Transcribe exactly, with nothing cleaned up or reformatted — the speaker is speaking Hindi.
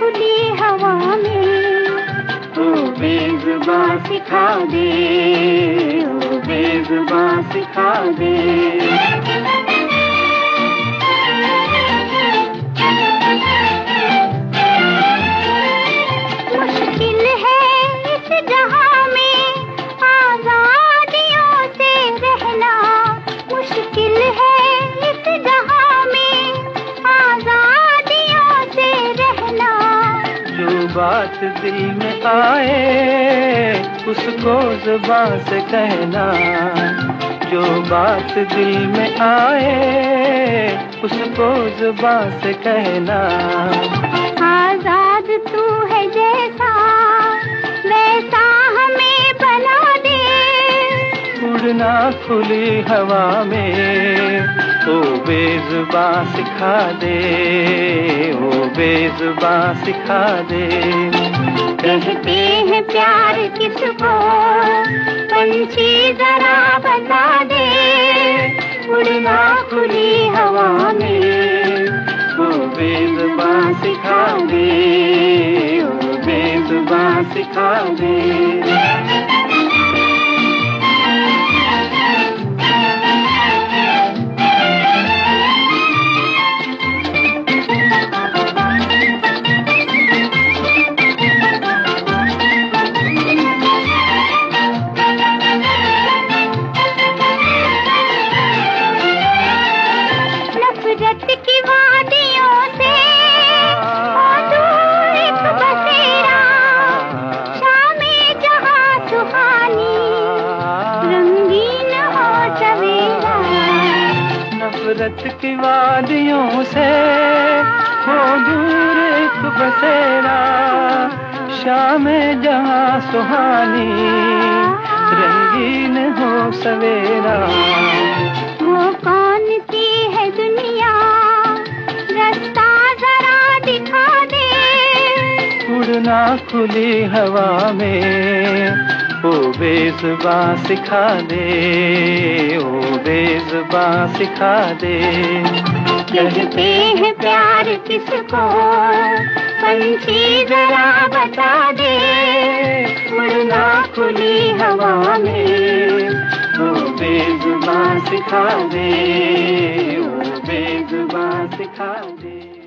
खुली हवा में। ओ बेज़ुबां सिखा दे, ओ बेज़ुबां सिखा दे। बात दिल में आए उसको ज़ुबान से कहना, जो बात दिल में आए उसको ज़ुबान से कहना। आज़ाद तू है जैसा वैसा हमें बना दे, उड़ना खुली हवा में। ओ बेज़ुबां सिखा दे, ओ बेज़ुबां सिखा दे। कहते हैं प्यार किसको पंछी जरा बता दे, उड़ना खुली हवा में। ओ बेज़ुबां सिखा दे, ओ बेज़ुबां सिखा दे। नफरत की वादियों से दूर एक बसेरा, शामे जहां सुहानी रंगीन हो सवेरा। नफरत की वादियों से हो दूर एक बसेरा, शामे जहां सुहानी रंगीन हो सवेरा। वो कौन सी है दुनिया रास्ता जरा दिखा दे, उड़ना खुली हवा में। ओ बेज़ुबां सिखा दे, ओ बेज़ुबां सिखा दे। कहते हैं प्यार किसको पंछी जरा बता दे, उड़ना खुली हवा में। ओ बेज़ुबां सिखा दे, ओ बेज़ुबां सिखा दे।